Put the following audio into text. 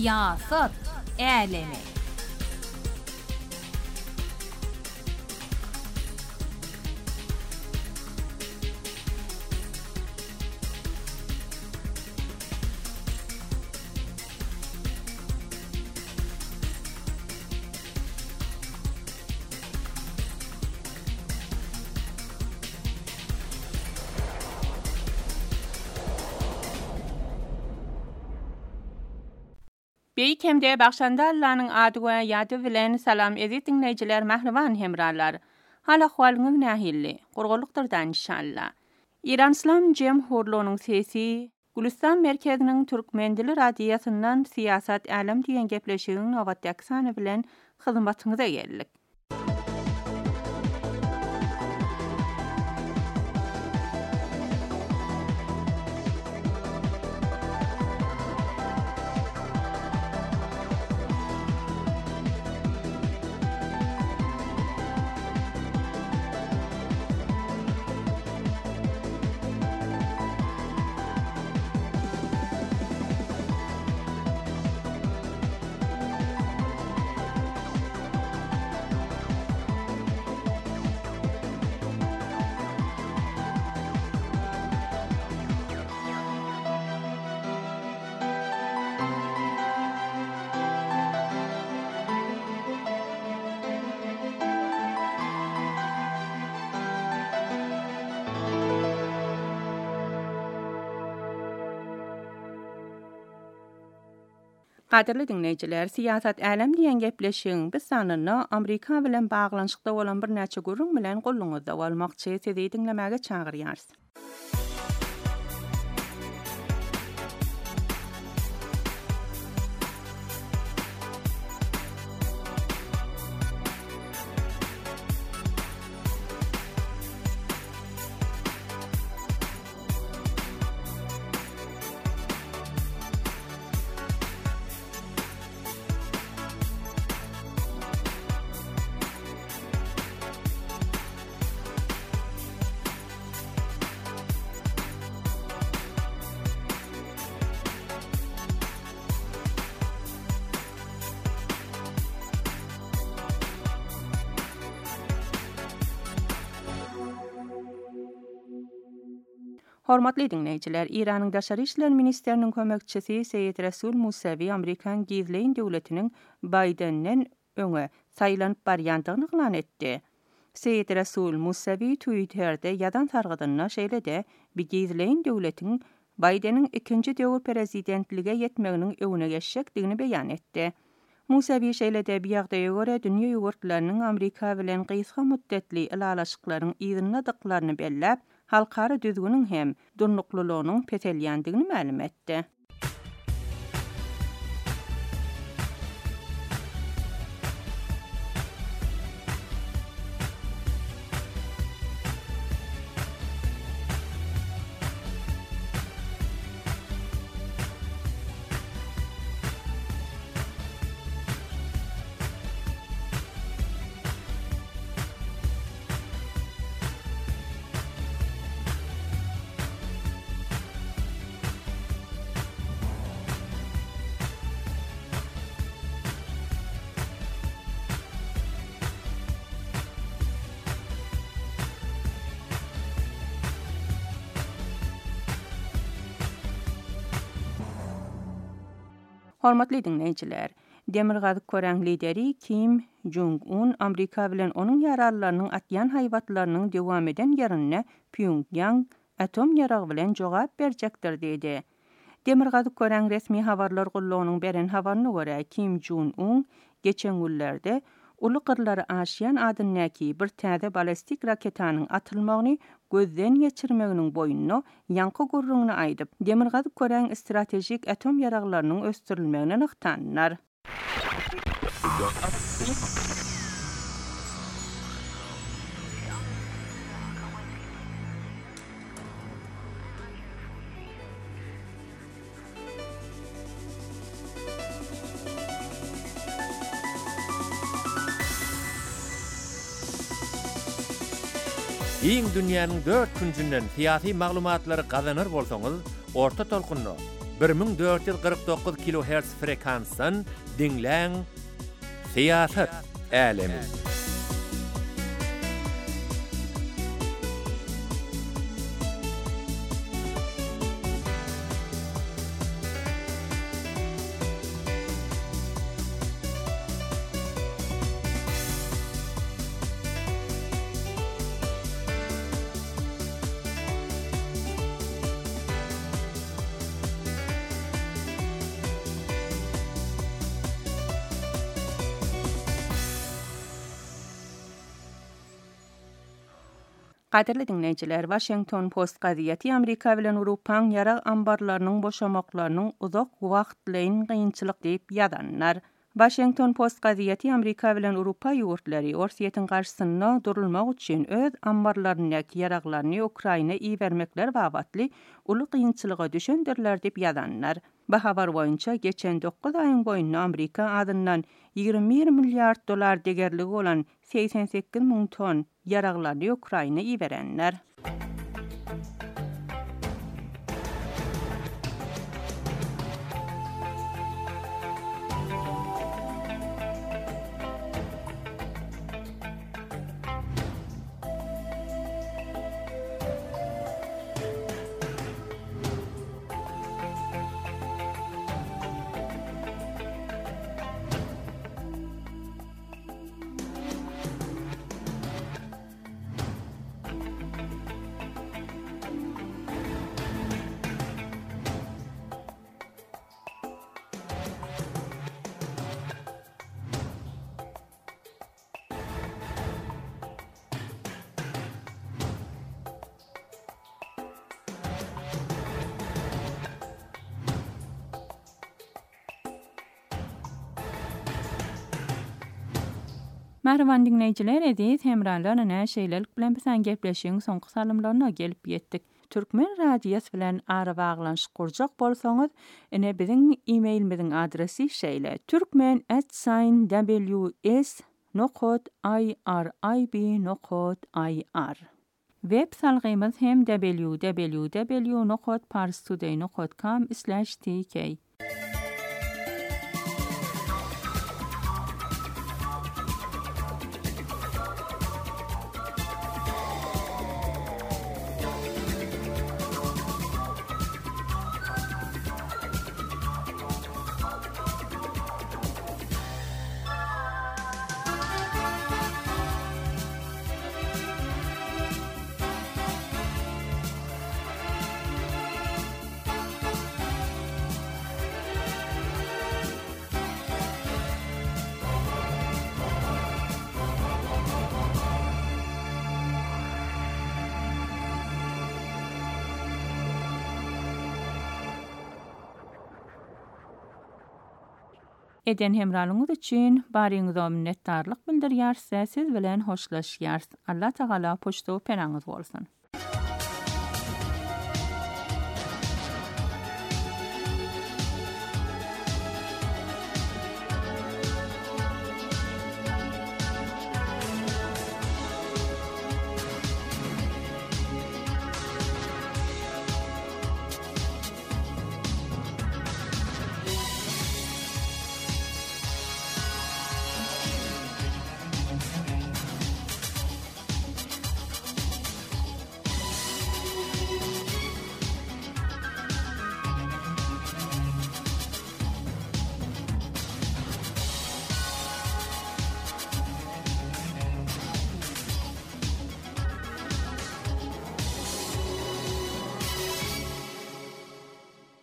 Siyasat älemi. Beýkemde Bagşandallanyň ady we ýady bilen salam edip dinleýijiler mähriban hemralar. Hal ahwalyňyz nähilli? Gurgulukdyrdan inşallah. İran İslam Jemhurluğunyň sesi Gülistan merkeziniň Türkmen dili radiýasyndan siyasat älim diýen gepleşigiň nowatdaky sany bilen hyzmatyňyza geldik. Qadirli dinleyijiler, siyasat älim diýen gepleşigiň biz sanyny Amerika bilen baglanşykda bolan bir näçe gurrun bilen golluňyzda bolmakçy sizi dinlemäge çagyrýarys. Hormatly dinleyijiler, İranyň Daşary işler ministeriniň kömekçisi Seyit Resul Musavi Amerikan gizleýin döwletiniň Bidenden öňe saýlanyp barýandygyny ýalan etdi. Seyit Resul Musavi Twitter'de ýadan targydyna şeýlede bir gizleýin döwletiň Bideniň ikinji döwür prezidentlige ýetmeginiň öňüne geçjekdigini beýan etdi. Musavi şeýlede bir ýagdaýa görä dünýä ýurtlarynyň Amerika bilen gysga müddetli ilalaşyklaryň ýygynadyklaryny belläp, halkara düzgünün hem durnuklulygynyň petelýändigini ma'lum etdi. Hormatly dinleyijiler, Demirgazy Koreň lideri Kim Jong-un Amerika bilen onuň ýararlarynyň atýan haýwatlarynyň dowam eden ýerine Pyongyang atom ýaragy bilen jogap berjekdir diýdi. Demirgazy Koreň resmi habarlar gullugynyň beren habaryna görä Kim Jong-un geçen günlerde uly gyrlary aşýan adynnaky bir täze ballistik raketanyň atylmagyny gözden geçirmeginiň boýunna ýanky gurrugyny aýdyp, Demirgazy Koreň stratejik atom ýaraglarynyň östürilmegine yktanlar. Iň dünýäniň 4 küncünden siyasi maglumatlary gazanır bolsaňyz, orta tolkunny 1449 kHz frekansdan dinläň Siýasat älemi. Qadirli dinleyijiler, Washington Post gaziýeti Amerika bilen Awropaň ýara ambarlarynyň boşamaklarynyň uzak wagt leýin gynçylyk diýip ýazanlar. Washington Post gaziýeti Amerika bilen Awropa ýurtlary orsiýetin garşysyna durulmak üçin öz ambarlaryny ýaraklaryny Ukraina iýermekler babatly uly gynçylyga düşendirler diýip ýazanlar. Bu habar boýunça geçen 9 aýyň boýunça Amerika adyndan 21 milliard dolar degerligi olan 88 000 ton ýaraklaryny Ukraina iýerenler. Merhaban dinleyijiler, edis hemralarla näşeýlelik bilen bilen gepleşiň soňky salymlaryna gelip ýetdik. Türkmen radiýasy bilen ara baglanşyk gurjak bolsaňyz, ene biziň e-mailimiziň adresi şeýle: turkmen@ws.irib.ir. Web salgymyz hem www.parstoday.com/tk. Eden hemralyňyz üçin baryňyza minnetdarlyk bildirýär. Siz bilen hoşlaşýar. Allah Taala poştow penaňyz bolsun.